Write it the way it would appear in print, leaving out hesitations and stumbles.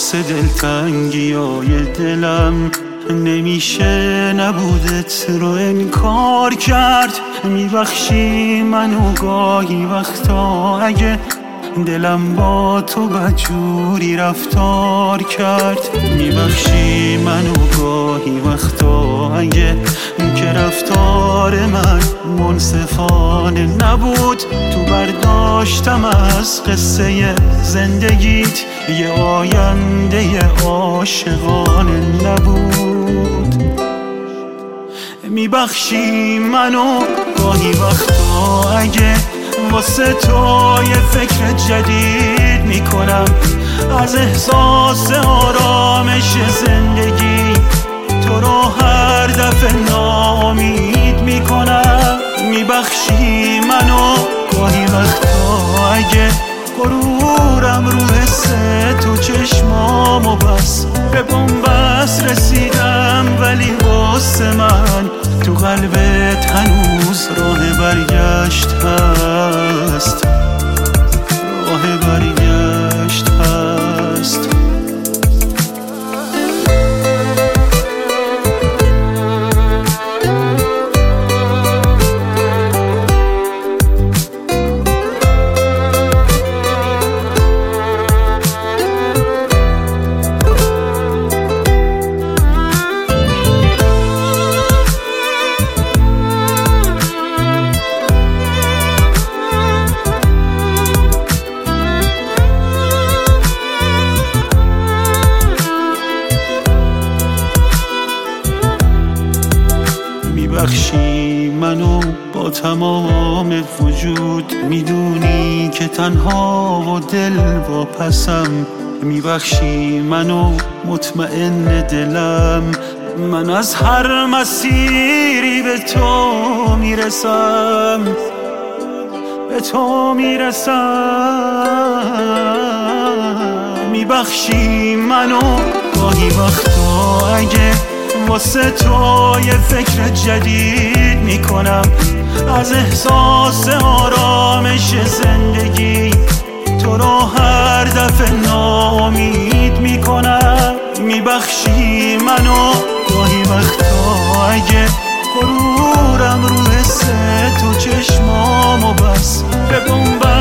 واسه دلتنگیای دلم نمیشه نبودت رو انکار کرد. میبخشی منو گاهی وقتا اگه دلم با تو بدجوری رفتار کرد. میبخشی منو گاهی وقتا اگه که رفتار من منصفانه نبود. تو برداشتم از قصه زندگیت یه آینده عاشقانه نبود. میبخشی منو گاهی وقتا اگه واسه تو یه فکر جدید میکنم، از احساس آرامش زندگی تو رو هر دفعه ناامید میکنم. میبخشی منو گاهی وقتا اگه غرورم رو حس تو چشمامو بس به بنبست رسیدم، ولی واسه من تو قلبت هنوز راه برگشت هست، راه برگشت هست. میبخشی منو با تمام وجود، میدونی که تنها و دل واپسم. میبخشی منو مطمئن دلم، من از هر مسیری به تو میرسم، به تو میرسم. میبخشی منو گاهی وقتا اگه واسه تو یه فکر جدید میکنم، از احساس آرامش زندگی تو رو هر دفعه ناامید میکنم. میبخشی منو گاهی وقتا اگه غرورم رو حس تو چشمامو بس به بنبست